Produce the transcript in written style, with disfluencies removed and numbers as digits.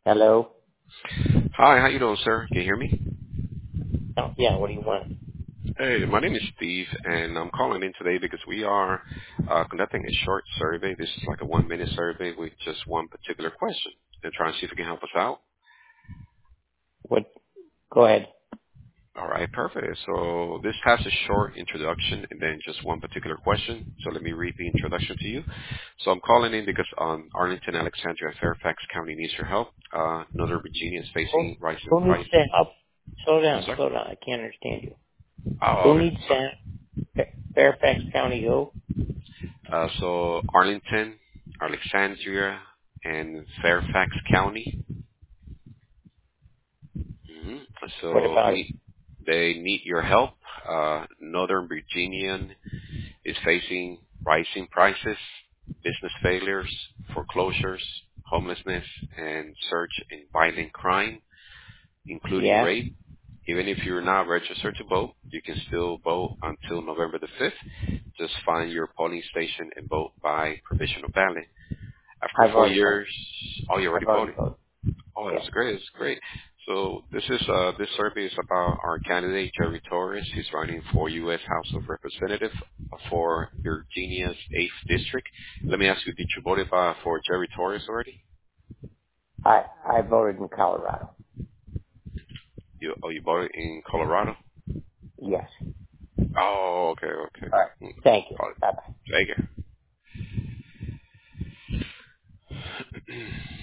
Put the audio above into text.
Hello? Hi, how you doing, sir? Can you hear me? Oh, yeah, what do you want? Hey, my name is Steve, and I'm calling in today because we are conducting a short survey. This is like a 1-minute survey with just one particular question and trying to see if you can help us out. What? Go ahead. All right, perfect. So this has a short introduction and then just one particular question. So let me read the introduction to you. So I'm calling in because Arlington, Alexandria, and Fairfax County needs your help. Northern Virginia is Who, facing rising who needs price. to help? I'm sorry? Slow down. I can't understand you. Oh, Who okay. needs to Fairfax County who? So Arlington, Alexandria, and Fairfax County. hmm What So about it? they need your help. Northern Virginia is facing rising prices, business failures, foreclosures, homelessness, and surge in violent crime, including Yeah? rape. Even if you're not registered to vote, you can still vote until November the 5th. Just find your polling station and vote by provisional ballot. After I've 4 already voted. years, oh, you already I've already voted. voted. Oh, Yeah. that's great. That's great. So this survey is about our candidate Jerry Torres. He's running for U.S. House of Representatives for Virginia's 8th district. Let me ask you, did you vote for Jerry Torres already? I voted in Colorado. You voted in Colorado? Yes. Oh, okay, okay. All right. Thank you. Oh, Bye-bye. take it.